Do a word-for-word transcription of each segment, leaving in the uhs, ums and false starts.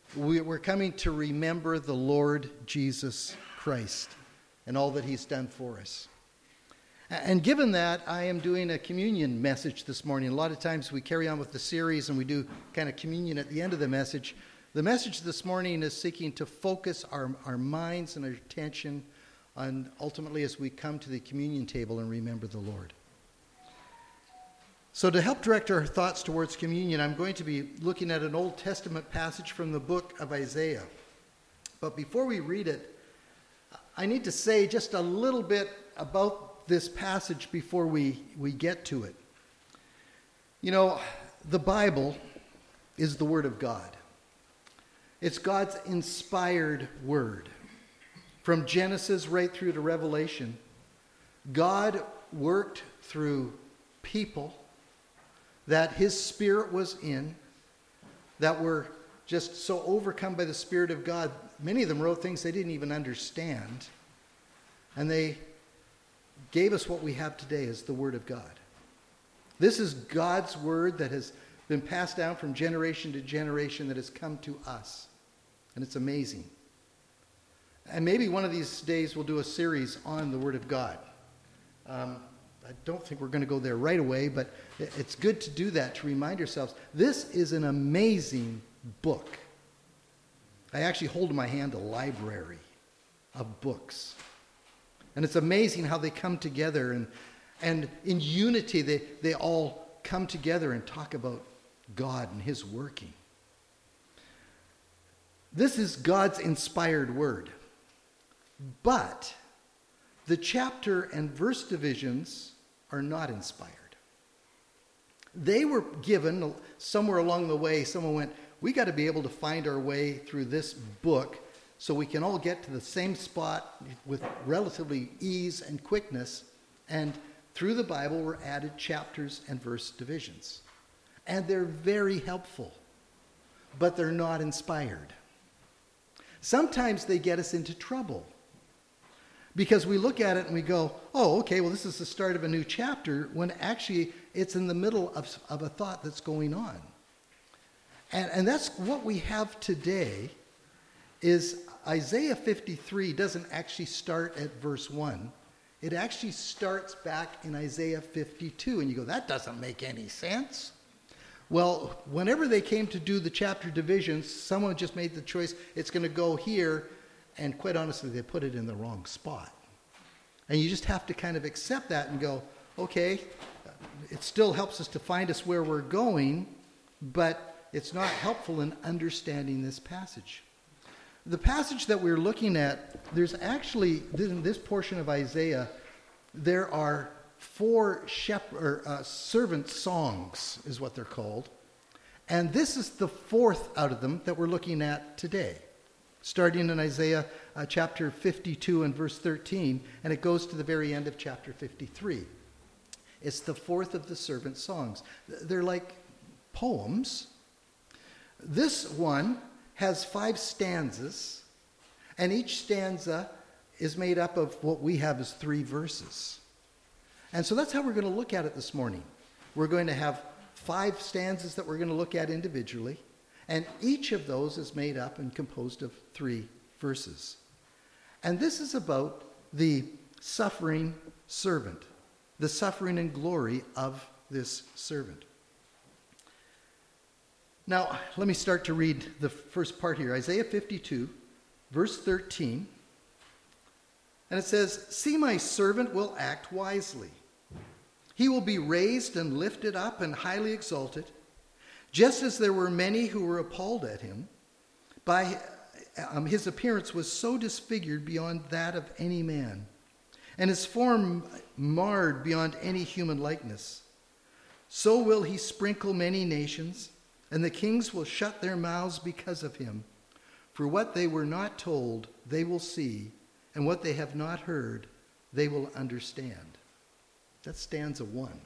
we- we're coming to remember the Lord Jesus Christ and all that he's done for us. And given that, I am doing a communion message this morning. A lot of times we carry on with the series and we do kind of communion at the end of the message. The message this morning is seeking to focus our, our minds and our attention on ultimately as we come to the communion table and remember the Lord. So to help direct our thoughts towards communion, I'm going to be looking at an Old Testament passage from the book of Isaiah. But before we read it, I need to say just a little bit about this passage before we, we get to it. You know, the Bible is the Word of God. It's God's inspired Word. From Genesis right through to Revelation, God worked through people that his Spirit was in, that were just so overcome by the Spirit of God. Many of them wrote things they didn't even understand, and they gave us what we have today as the Word of God. This is God's Word that has been passed down from generation to generation that has come to us. And it's amazing. And maybe one of these days we'll do a series on the Word of God. Um, I don't think we're going to go there right away, but it's good to do that, to remind ourselves. This is an amazing book. I actually hold in my hand a library of books. And it's amazing how they come together, and and in unity they, they all come together and talk about God and his working. This is God's inspired word. But the chapter and verse divisions are not inspired. They were given somewhere along the way. Someone went, we got to be able to find our way through this book so we can all get to the same spot with relatively ease and quickness. And through the Bible were added chapters and verse divisions. And they're very helpful, but they're not inspired. Sometimes they get us into trouble because we look at it and we go, oh, okay, well, this is the start of a new chapter, when actually it's in the middle of, of a thought that's going on. And, and that's what we have today. Is Isaiah fifty-three doesn't actually start at verse one. It actually starts back in Isaiah fifty-two. And you go, that doesn't make any sense. Well, whenever they came to do the chapter divisions, someone just made the choice, it's going to go here. And quite honestly, they put it in the wrong spot. And you just have to kind of accept that and go, okay, it still helps us to find us where we're going, but it's not helpful in understanding this passage. The passage that we're looking at, there's actually, in this portion of Isaiah, there are four shepherd, or, uh, servant songs, is what they're called. And this is the fourth out of them that we're looking at today, starting in Isaiah uh, chapter fifty-two and verse thirteen, and it goes to the very end of chapter fifty-three. It's the fourth of the servant songs. They're like poems. This one has five stanzas, and each stanza is made up of what we have as three verses. And so that's how we're going to look at it this morning. We're going to have five stanzas that we're going to look at individually, and each of those is made up and composed of three verses. And this is about the suffering servant, the suffering and glory of this servant. Now, let me start to read the first part here. Isaiah fifty-two, verse thirteen. And it says, see, my servant will act wisely. He will be raised and lifted up and highly exalted, just as there were many who were appalled at him. By um, his appearance was so disfigured beyond that of any man, and his form marred beyond any human likeness. So will he sprinkle many nations, and the kings will shut their mouths because of him. For what they were not told, they will see, and what they have not heard, they will understand. That's stanza one.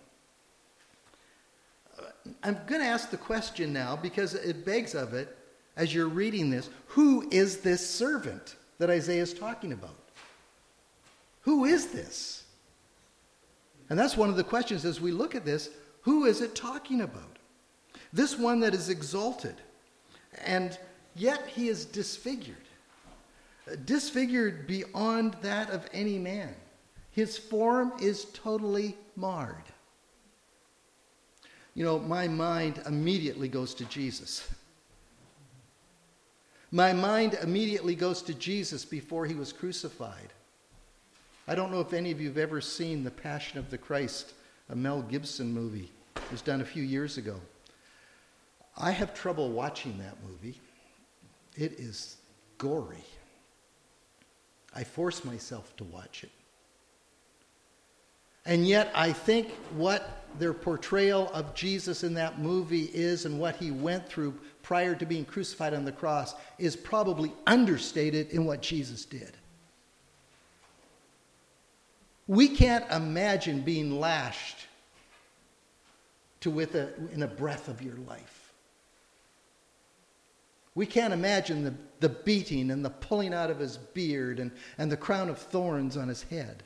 I'm going to ask the question now, because it begs of it, as you're reading this, who is this servant that Isaiah is talking about? Who is this? And that's one of the questions as we look at this. Who is it talking about? This one that is exalted. And yet he is disfigured. Disfigured beyond that of any man. His form is totally marred. You know, my mind immediately goes to Jesus. My mind immediately goes to Jesus before he was crucified. I don't know if any of you have ever seen The Passion of the Christ, a Mel Gibson movie. It was done a few years ago. I have trouble watching that movie. It is gory. I force myself to watch it. And yet I think what their portrayal of Jesus in that movie is and what he went through prior to being crucified on the cross is probably understated in what Jesus did. We can't imagine being lashed to with a, in a breath of your life. We can't imagine the, the beating and the pulling out of his beard and, and the crown of thorns on his head.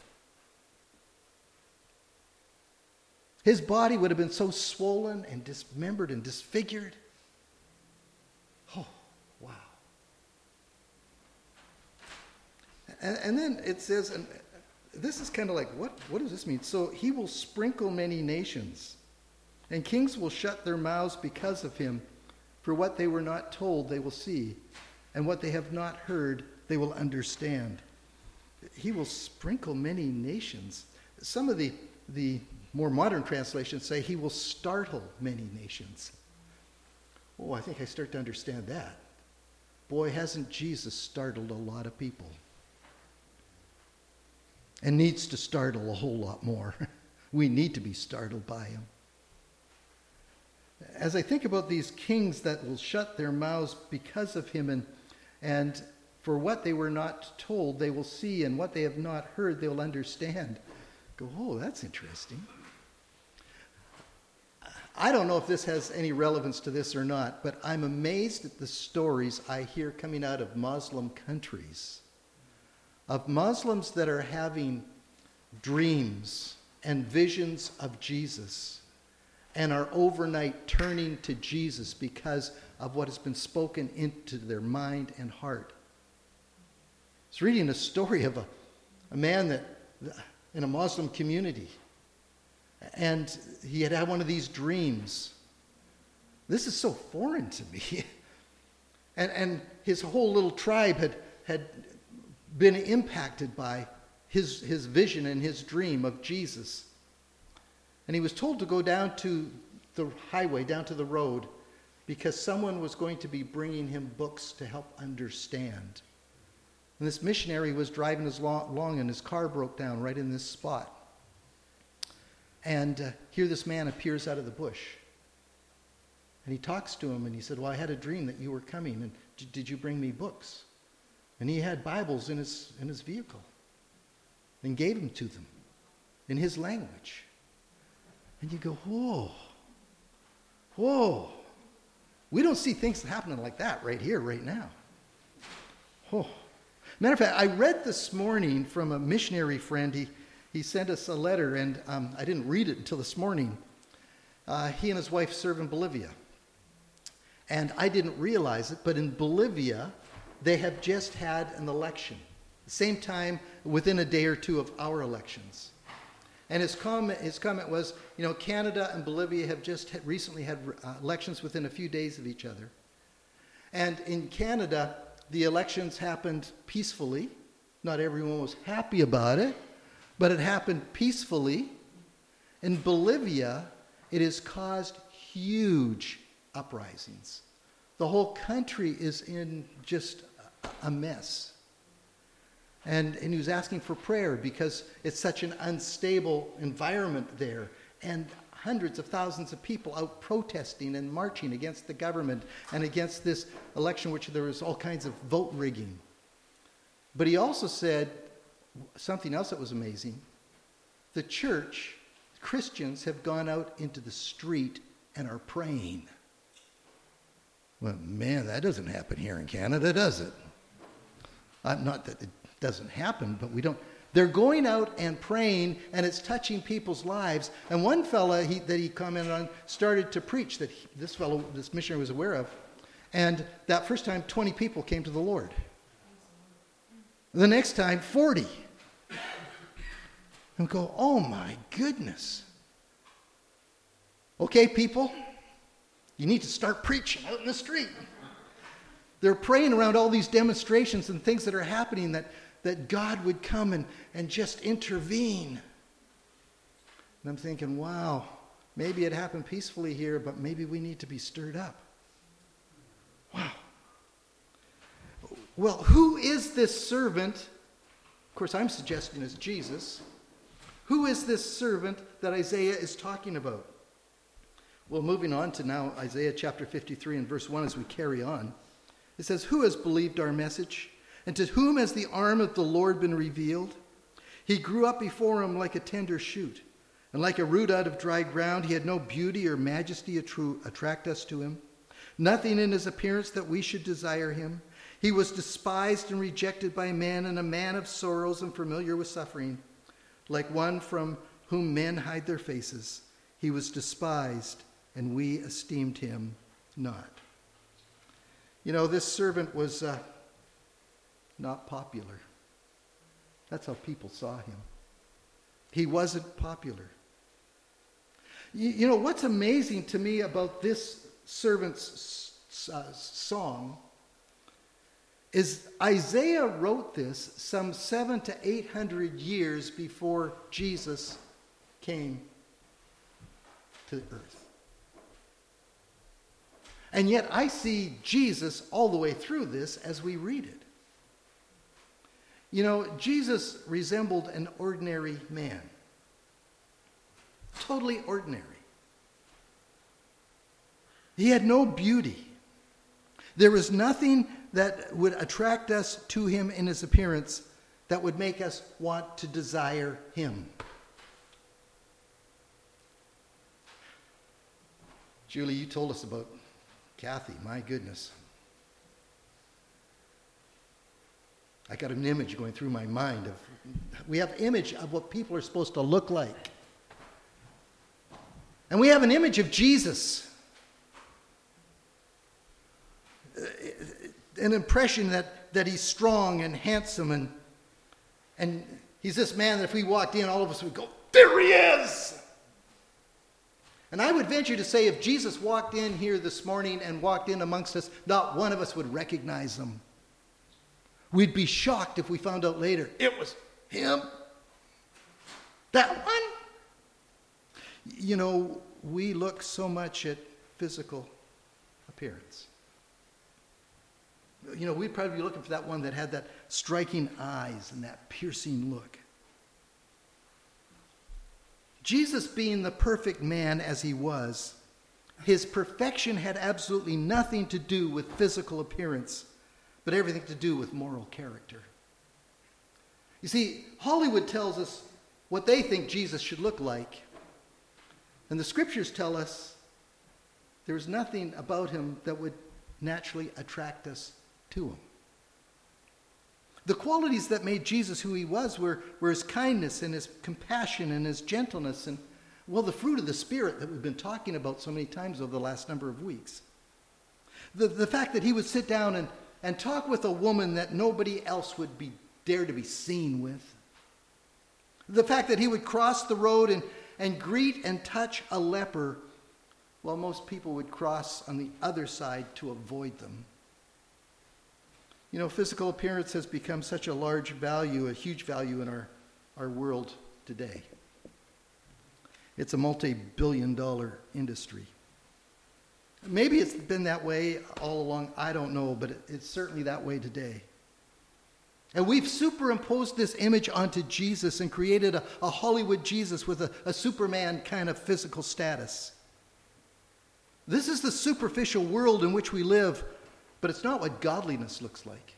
His body would have been so swollen and dismembered and disfigured. Oh, wow. And, and then it says, and this is kind of like, what, what does this mean? So he will sprinkle many nations, and kings will shut their mouths because of him. For what they were not told, they will see, and what they have not heard, they will understand. He will sprinkle many nations. Some of the, the more modern translations say he will startle many nations. Oh, I think I start to understand that. Boy, hasn't Jesus startled a lot of people. And needs to startle a whole lot more. We need to be startled by him. As I think about these kings that will shut their mouths because of him, and, and for what they were not told, they will see, and what they have not heard, they will understand. Go, oh, that's interesting. I don't know if this has any relevance to this or not, but I'm amazed at the stories I hear coming out of Muslim countries, of Muslims that are having dreams and visions of Jesus, and are overnight turning to Jesus because of what has been spoken into their mind and heart. I was reading a story of a, a man that in a Muslim community, and he had had one of these dreams. This is so foreign to me. and, and his whole little tribe had, had been impacted by his, his vision and his dream of Jesus. And he was told to go down to the highway, down to the road, because someone was going to be bringing him books to help understand. And this missionary was driving his along, and his car broke down right in this spot. And uh, here this man appears out of the bush. And he talks to him, and he said, well, I had a dream that you were coming, and d- did you bring me books? And he had Bibles in his, in his vehicle and gave them to them in his language. And you go, whoa, whoa. We don't see things happening like that right here, right now. Oh. Matter of fact, I read this morning from a missionary friend. He, he sent us a letter, and um, I didn't read it until this morning. Uh, he and his wife serve in Bolivia. And I didn't realize it, but in Bolivia, they have just had an election. The same time, within a day or two of our elections. And his comment, his comment was, you know, Canada and Bolivia have just had, recently had uh, elections within a few days of each other. And in Canada, the elections happened peacefully. Not everyone was happy about it, but it happened peacefully. In Bolivia, it has caused huge uprisings. The whole country is in just a mess. And, and he was asking for prayer because it's such an unstable environment there. And hundreds of thousands of people out protesting and marching against the government and against this election, which there was all kinds of vote rigging. But he also said something else that was amazing. The church, Christians, have gone out into the street and are praying. Well, man, that doesn't happen here in Canada, does it? Uh, not that it doesn't happen, but we don't. They're going out and praying, and it's touching people's lives. And one fella he, that he commented on started to preach that he, this fellow, this missionary was aware of, And that first time, twenty people came to the Lord. The next time, forty. And we go, oh my goodness. Okay, people, you need to start preaching out in the street. They're praying around all these demonstrations and things that are happening that, that God would come and, and just intervene. And I'm thinking, wow, maybe it happened peacefully here, but maybe we need to be stirred up. Wow. Well, who is this servant? Of course, I'm suggesting it's Jesus. Who is this servant that Isaiah is talking about? Well, moving on to now Isaiah chapter fifty-three and verse one as we carry on. It says, who has believed our message? And to whom has the arm of the Lord been revealed? He grew up before him like a tender shoot, and like a root out of dry ground. He had no beauty or majesty to attract us to him. Nothing in his appearance that we should desire him. He was despised and rejected by men, and a man of sorrows and familiar with suffering. Like one from whom men hide their faces, he was despised, and we esteemed him not. You know, this servant was uh, not popular. That's how people saw him. He wasn't popular. You, you know, what's amazing to me about this servant's uh, song is Isaiah wrote this some seven to eight hundred years before Jesus came to earth. And yet I see Jesus all the way through this as we read it. You know, Jesus resembled an ordinary man. Totally ordinary. He had no beauty. There was nothing that would attract us to him in his appearance that would make us want to desire him. Julie, you told us about Kathy. My goodness. I got an image going through my mind of, we have image of what people are supposed to look like. And we have an image of Jesus. An impression that, that he's strong and handsome, and, and he's this man that if we walked in, all of us would go, there he is! And I would venture to say if Jesus walked in here this morning and walked in amongst us, not one of us would recognize him. We'd be shocked if we found out later, it was him. That one? You know, we look so much at physical appearance. You know, we'd probably be looking for that one that had that striking eyes and that piercing look. Jesus, being the perfect man as he was, his perfection had absolutely nothing to do with physical appearance, but everything to do with moral character. You see, Hollywood tells us what they think Jesus should look like, and the scriptures tell us there's nothing about him that would naturally attract us to him. The qualities that made Jesus who he was were, were his kindness and his compassion and his gentleness and, well, the fruit of the Spirit that we've been talking about so many times over the last number of weeks. The, the fact that he would sit down and, and talk with a woman that nobody else would be dare to be seen with. The fact that he would cross the road and, and greet and touch a leper while most people would cross on the other side to avoid them. You know, physical appearance has become such a large value, a huge value in our, our world today. It's a multi-billion dollar industry. Maybe it's been that way all along, I don't know, but it, it's certainly that way today. And we've superimposed this image onto Jesus and created a, a Hollywood Jesus with a, a Superman kind of physical status. This is the superficial world in which we live, but it's not what godliness looks like.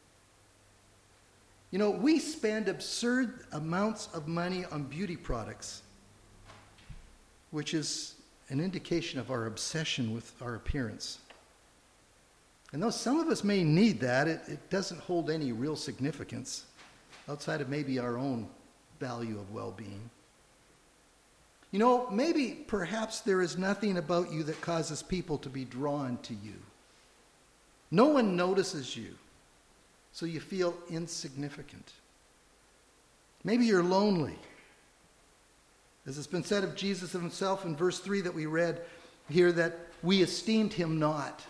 You know, we spend absurd amounts of money on beauty products, which is an indication of our obsession with our appearance. And though some of us may need that, it, it doesn't hold any real significance outside of maybe our own value of well-being. You know, maybe perhaps there is nothing about you that causes people to be drawn to you. No one notices you, so you feel insignificant. Maybe you're lonely. As it's been said of Jesus himself in verse three that we read here, that we esteemed him not.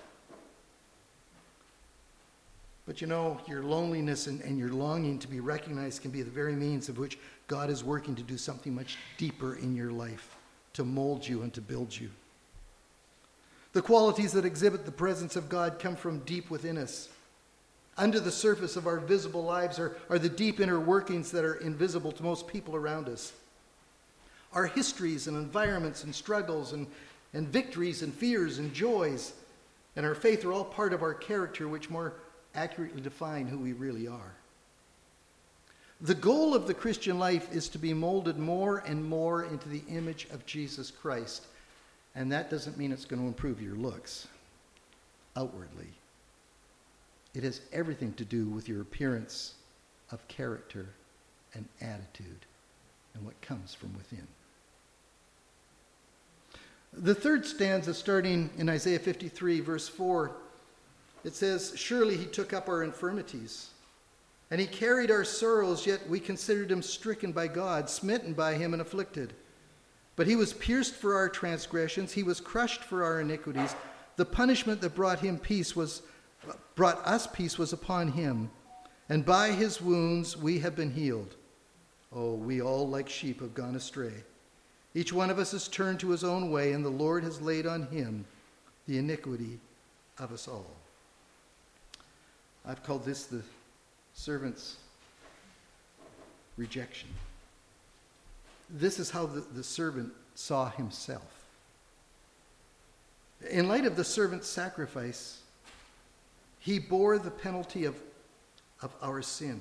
But you know, your loneliness and, and your longing to be recognized can be the very means of which God is working to do something much deeper in your life, to mold you and to build you. The qualities that exhibit the presence of God come from deep within us. Under the surface of our visible lives are, are the deep inner workings that are invisible to most people around us. Our histories and environments and struggles and, and victories and fears and joys and our faith are all part of our character, which more accurately define who we really are. The goal of the Christian life is to be molded more and more into the image of Jesus Christ. And that doesn't mean it's going to improve your looks outwardly. It has everything to do with your appearance of character and attitude and what comes from within. The third stanza, starting in Isaiah fifty-three, verse four, it says, "Surely he took up our infirmities, and he carried our sorrows, yet we considered him stricken by God, smitten by him and afflicted. But he was pierced for our transgressions, he was crushed for our iniquities. The punishment that brought him peace was brought us peace was upon him, and by his wounds we have been healed. Oh, we all like sheep have gone astray. Each one of us has turned to his own way, and the Lord has laid on him the iniquity of us all." I've called this the servant's rejection. This is how the, the servant saw himself. In light of the servant's sacrifice, he bore the penalty of, of our sin.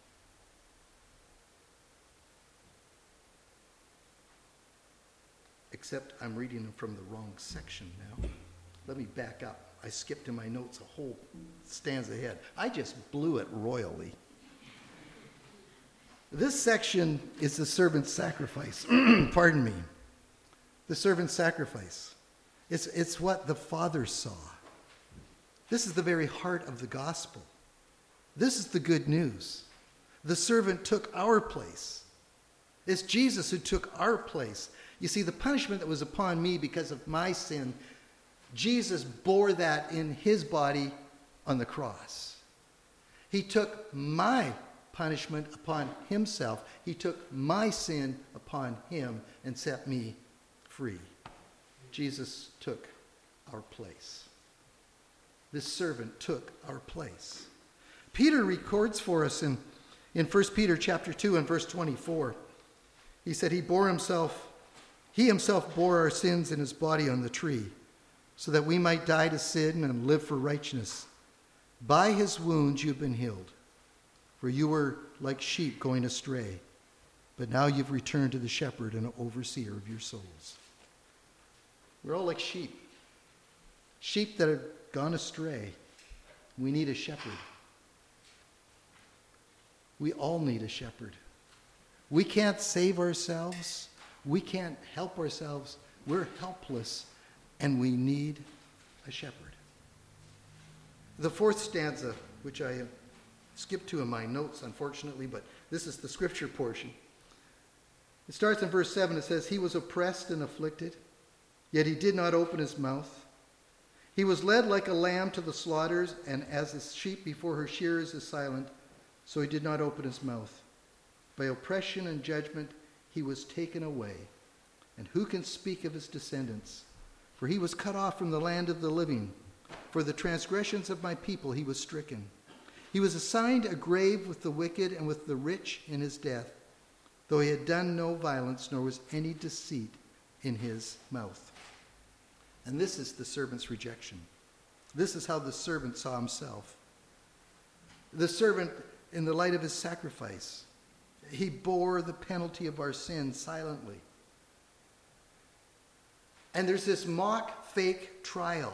Except I'm reading from the wrong section now. Let me back up. I skipped in my notes a whole stanza ahead. I just blew it royally. This section is the servant's sacrifice. Pardon me. The servant's sacrifice. It's, it's what the Father saw. This is the very heart of the gospel. This is the good news. The servant took our place. It's Jesus who took our place. You see, the punishment that was upon me because of my sin, Jesus bore that in his body on the cross. He took my punishment upon himself. He took my sin upon him and set me free. Jesus took our place. This servant took our place. Peter records for us in, in First Peter chapter two and verse twenty-four. He said he bore himself, he himself bore our sins in his body on the tree, so that we might die to sin and live for righteousness. By his wounds you've been healed. For you were like sheep going astray, but now you've returned to the shepherd and overseer of your souls. We're all like sheep. Sheep that have gone astray. We need a shepherd. We all need a shepherd. We can't save ourselves. We can't help ourselves. We're helpless, and we need a shepherd. The fourth stanza, which I have skipped to in my notes, unfortunately, but this is the scripture portion. It starts in verse seven. It says, "He was oppressed and afflicted, yet he did not open his mouth. He was led like a lamb to the slaughters, and as a sheep before her shearers is silent, so he did not open his mouth. By oppression and judgment he was taken away. And who can speak of his descendants? For he was cut off from the land of the living. For the transgressions of my people he was stricken. He was assigned a grave with the wicked and with the rich in his death, though he had done no violence, nor was any deceit in his mouth." And this is the servant's rejection. This is how the servant saw himself. The servant, in the light of his sacrifice, he bore the penalty of our sin silently. And there's this mock fake trial.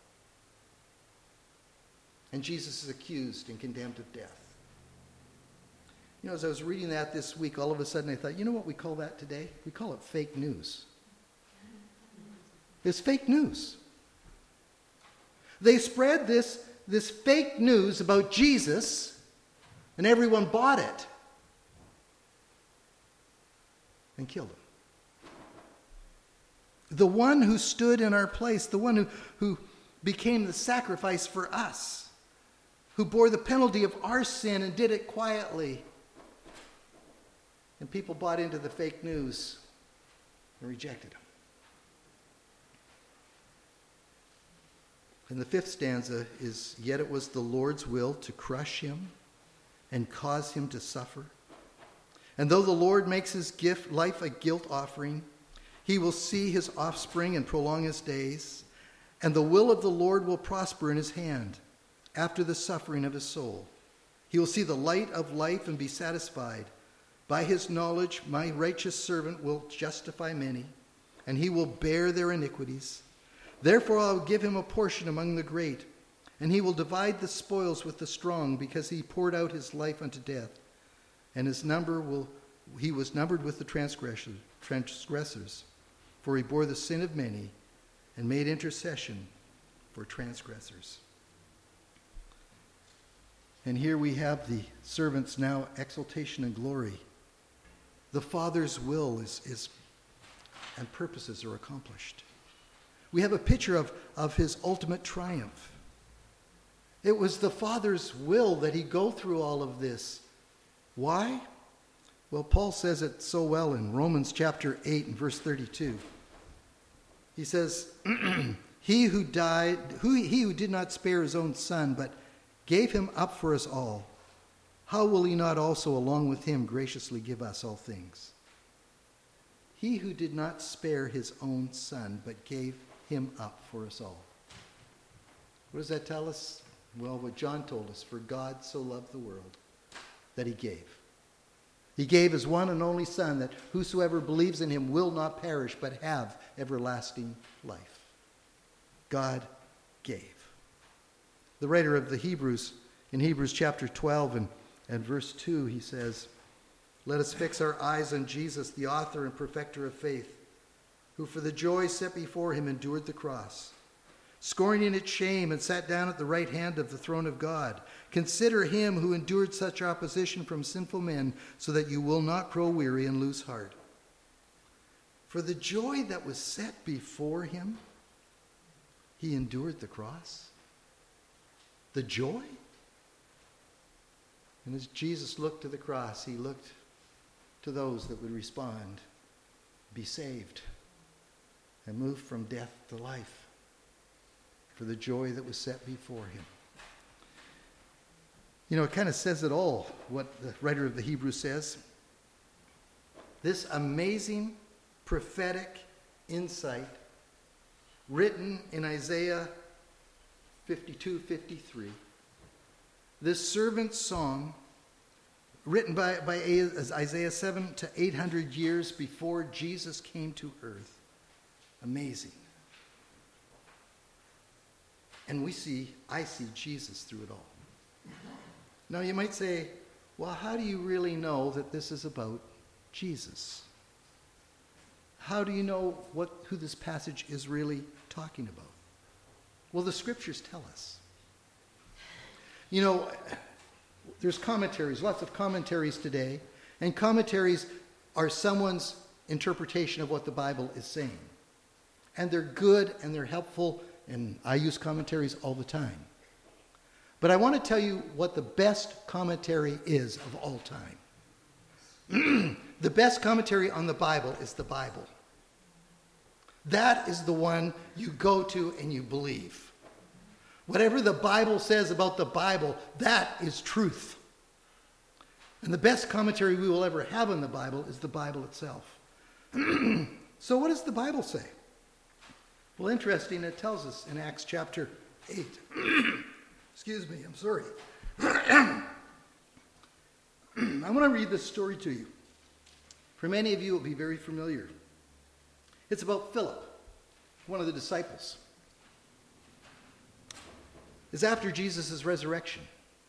And Jesus is accused and condemned of death. You know, as I was reading that this week, all of a sudden I thought, you know what we call that today? We call it fake news. It's fake news. They spread this, this fake news about Jesus, and everyone bought it and killed him. The one who stood in our place, the one who, who became the sacrifice for us, who bore the penalty of our sin and did it quietly. And people bought into the fake news and rejected him. And the fifth stanza is, yet it was the Lord's will to crush him and cause him to suffer. And though the Lord makes his gift life a guilt offering, he will see his offspring and prolong his days, and the will of the Lord will prosper in his hand after the suffering of his soul. He will see the light of life and be satisfied. By his knowledge, my righteous servant will justify many, and he will bear their iniquities. Therefore I will give him a portion among the great, and he will divide the spoils with the strong, because he poured out his life unto death, and his number will he was numbered with the transgressors, transgressors, for he bore the sin of many and made intercession for transgressors. And here we have the servant's now exaltation and glory. The Father's will is, is and purposes are accomplished. We have a picture of, of his ultimate triumph. It was the Father's will that he go through all of this. Why? Well, Paul says it so well in Romans chapter eight and verse thirty-two. He says, he who died, who, he who did not spare his own son, but gave him up for us all, how will he not also along with him graciously give us all things? He who did not spare his own son, but gave him up for us all. What does that tell us? Well, what John told us, for God so loved the world that he gave. He gave his one and only Son, that whosoever believes in him will not perish, but have everlasting life. God gave. The writer of the Hebrews, in Hebrews chapter twelve and, and verse two, he says, let us fix our eyes on Jesus, the author and perfecter of faith, who for the joy set before him endured the cross, scorning its shame, and sat down at the right hand of the throne of God. Consider him who endured such opposition from sinful men, so that you will not grow weary and lose heart. For the joy that was set before him, he endured the cross. The joy? And as Jesus looked to the cross, he looked to those that would respond, be saved, and move from death to life, for the joy that was set before him. You know, it kind of says it all, what the writer of the Hebrews says. This amazing prophetic insight written in Isaiah fifty-two fifty-three. This servant's song, written by, by Isaiah seven to eight hundred years before Jesus came to earth. Amazing. And we see, I see Jesus through it all. Now you might say, well, how do you really know that this is about Jesus? How do you know what who this passage is really talking about? Well, the scriptures tell us. You know, there's commentaries, lots of commentaries today, and commentaries are someone's interpretation of what the Bible is saying. And they're good and they're helpful, and I use commentaries all the time. But I want to tell you what the best commentary is of all time. The best commentary on the Bible is the Bible. That is the one you go to and you believe. Whatever the Bible says about the Bible, that is truth. And the best commentary we will ever have on the Bible is the Bible itself. So what does the Bible say? Well, interesting, it tells us in Acts chapter eight. Excuse me, I'm sorry. I want to read this story to you. For many of you, it will be very familiar. It's about Philip, one of the disciples. It's after Jesus' resurrection.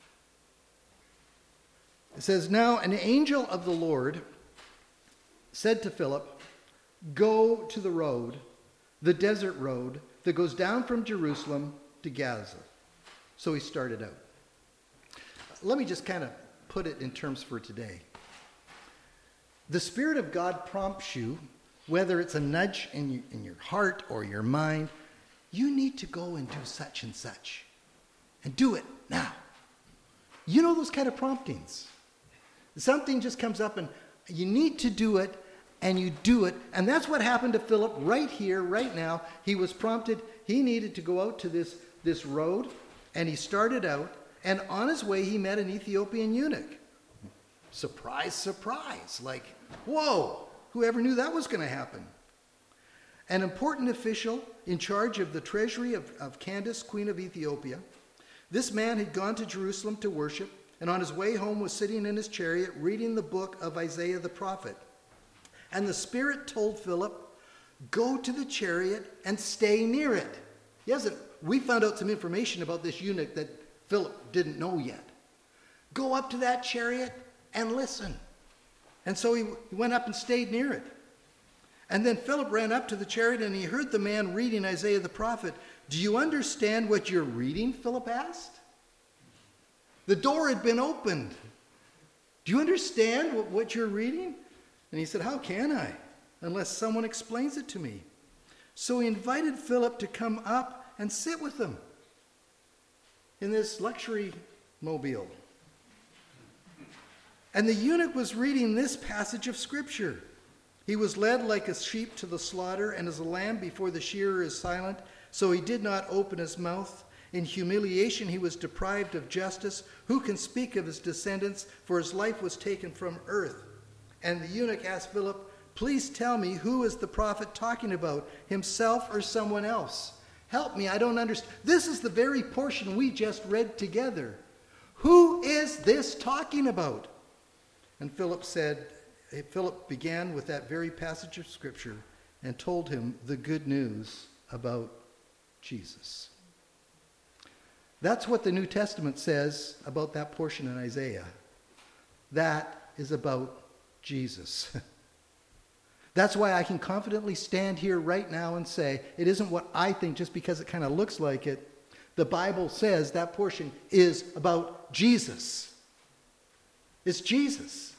It says, now an angel of the Lord said to Philip, go to the road, the desert road, that goes down from Jerusalem to Gaza. So he started out. Let me just kind of put it in terms for today. The Spirit of God prompts you, whether it's a nudge in, you, in your heart or your mind, you need to go and do such and such. And do it now. You know those kind of promptings. Something just comes up and you need to do it, and you do it. And that's what happened to Philip right here, right now. He was prompted. He needed to go out to this, this road, and he started out. And on his way, he met an Ethiopian eunuch. Surprise, surprise. Like, whoa, whoever knew that was going to happen? An important official in charge of the treasury of, of Candace, Queen of Ethiopia. This man had gone to Jerusalem to worship, and on his way home was sitting in his chariot reading the book of Isaiah the prophet. And the Spirit told Philip, go to the chariot and stay near it. He hasn't, we found out some information about this eunuch that Philip didn't know yet. Go up to that chariot and listen. And so he, he went up and stayed near it. And then Philip ran up to the chariot and he heard the man reading Isaiah the prophet. Do you understand what you're reading? Philip asked. The door had been opened. Do you understand what, what you're reading? And he said, how can I, unless someone explains it to me? So he invited Philip to come up and sit with him in this luxury mobile. And the eunuch was reading this passage of Scripture. He was led like a sheep to the slaughter, and as a lamb before the shearer is silent, so he did not open his mouth. In humiliation he was deprived of justice. Who can speak of his descendants? For his life was taken from earth. And the eunuch asked Philip, please tell me, who is the prophet talking about, himself or someone else? Help me, I don't understand. This is the very portion we just read together. Who is this talking about? And Philip said, Philip began with that very passage of Scripture and told him the good news about Jesus. That's what the New Testament says about that portion in Isaiah. That is about Jesus. That's why I can confidently stand here right now and say, it isn't what I think just because it kind of looks like it. The Bible says that portion is about Jesus. It's Jesus.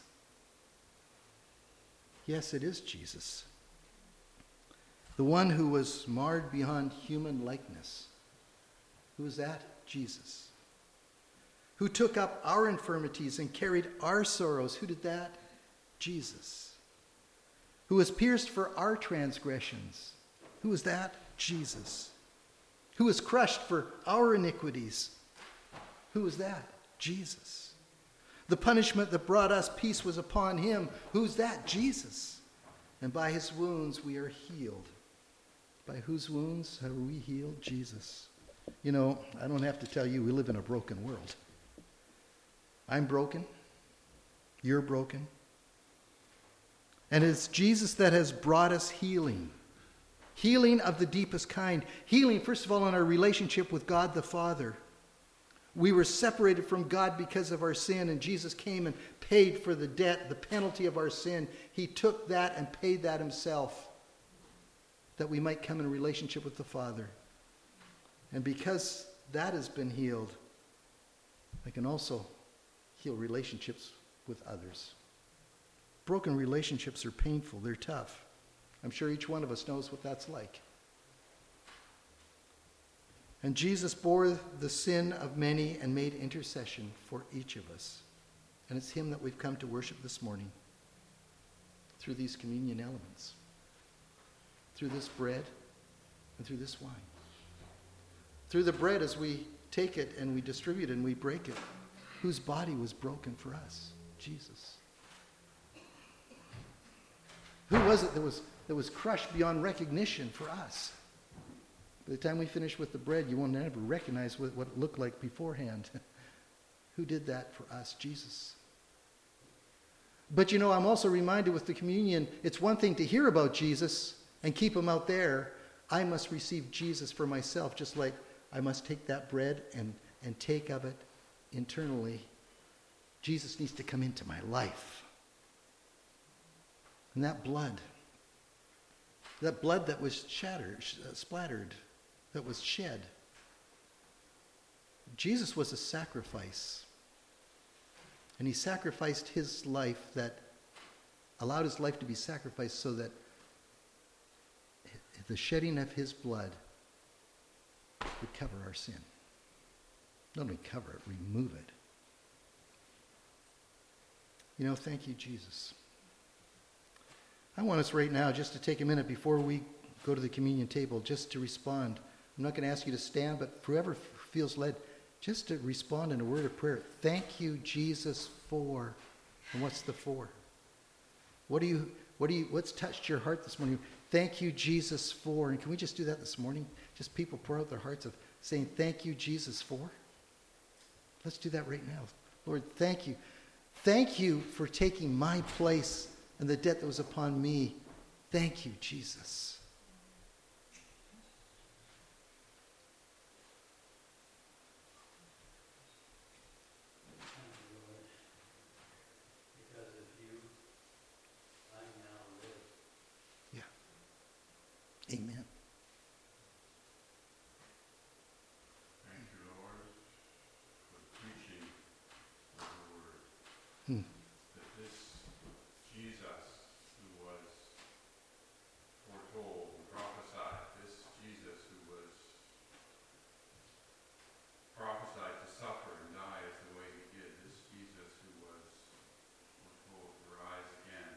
Yes, it is Jesus. The one who was marred beyond human likeness. Who is that? Jesus. Who took up our infirmities and carried our sorrows. Who did that? Jesus. Who was pierced for our transgressions. Who was that? Jesus. Who was crushed for our iniquities. Who was that? Jesus. The punishment that brought us peace was upon him. Who's that? Jesus. And by his wounds we are healed. By whose wounds are we healed? Jesus. You know, I don't have to tell you, we live in a broken world. I'm broken. You're broken. And it's Jesus that has brought us healing. Healing of the deepest kind. Healing, first of all, in our relationship with God the Father. We were separated from God because of our sin, and Jesus came and paid for the debt, the penalty of our sin. He took that and paid that himself, that we might come in relationship with the Father. And because that has been healed, I can also heal relationships with others. Broken relationships are painful. They're tough. I'm sure each one of us knows what that's like. And Jesus bore the sin of many and made intercession for each of us. And it's him that we've come to worship this morning through these communion elements, through this bread and through this wine. Through the bread, as we take it and we distribute it and we break it, whose body was broken for us? Jesus. Who was it that was, that was crushed beyond recognition for us? By the time we finish with the bread, you won't ever recognize what, what it looked like beforehand. Who did that for us? Jesus. But you know, I'm also reminded with the communion, it's one thing to hear about Jesus and keep him out there. I must receive Jesus for myself, just like I must take that bread and, and take of it internally. Jesus needs to come into my life. And that blood, that blood that was shattered, splattered, that was shed, Jesus was a sacrifice. And he sacrificed his life, that allowed his life to be sacrificed so that the shedding of his blood would cover our sin. Not only cover it, remove it. You know, thank you, Jesus. I want us right now just to take a minute before we go to the communion table just to respond. I'm not going to ask you to stand, but whoever feels led, just to respond in a word of prayer. Thank you, Jesus, for. And what's the for? What do you, what do you, what's touched your heart this morning? Thank you, Jesus, for. And can we just do that this morning? Just people pour out their hearts of saying, thank you, Jesus, for. Let's do that right now. Lord, thank you. Thank you for taking my place and the debt that was upon me. Thank you, Jesus. Amen. Thank you, Lord, for preaching of the word. Hmm. That this Jesus who was foretold and prophesied, this Jesus who was prophesied to suffer and die as the way he did, this Jesus who was foretold to rise again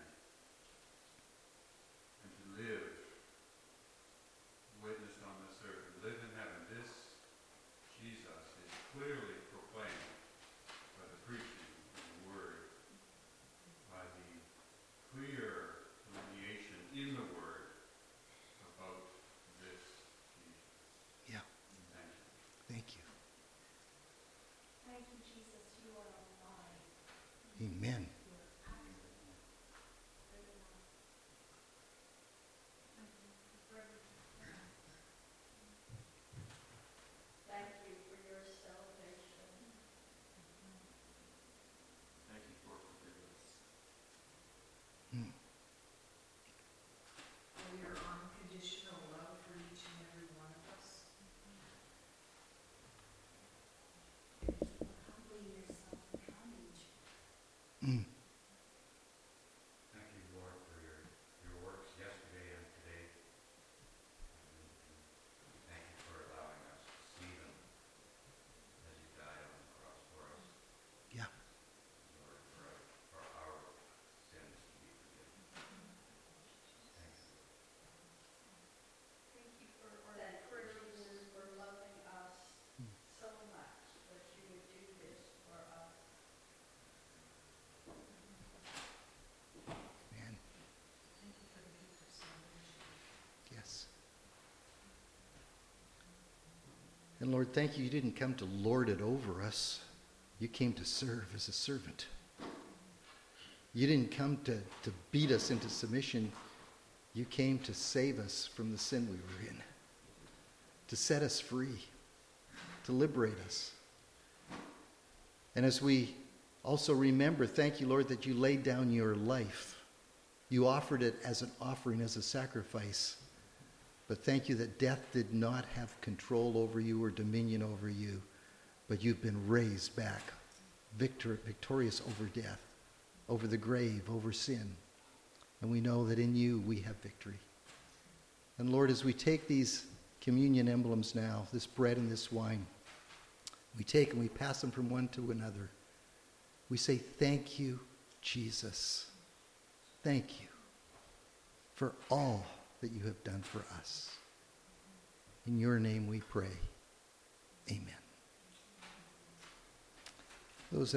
and to live, witnessed on this earth, and live in heaven. This Jesus is clearly proclaimed by the preaching of the word, by the clear delineation in the word about this Jesus. Yeah. Thank you. Thank you. Thank you, Jesus. You are alive. Amen. Thank you for your salvation. Thank you for forgiveness. Hmm. For your unconditional love for each and every one of us. Humbling yourself and coming. Hmm. Thank you, Lord, for your, your works yesterday and today. And thank you for allowing us to see them as you died on the cross for us, Yeah. Lord, for, for our sins to be forgiven. Thank you. Thank you for that privilege, for loving us so much that you would do this for us. Man. Thank you for the gift of salvation. Yes. And Lord, thank you. You didn't come to lord it over us. You came to serve as a servant. You didn't come to, to beat us into submission. You came to save us from the sin we were in, to set us free, to liberate us. And as we also remember, thank you, Lord, that you laid down your life. You offered it as an offering, as a sacrifice. But thank you that death did not have control over you or dominion over you, but you've been raised back, victor, victorious over death, over the grave, over sin. And we know that in you we have victory. And Lord, as we take these communion emblems now, this bread and this wine, we take and we pass them from one to another. We say, thank you, Jesus. Thank you for all that you have done for us. In your name we pray. Amen. Those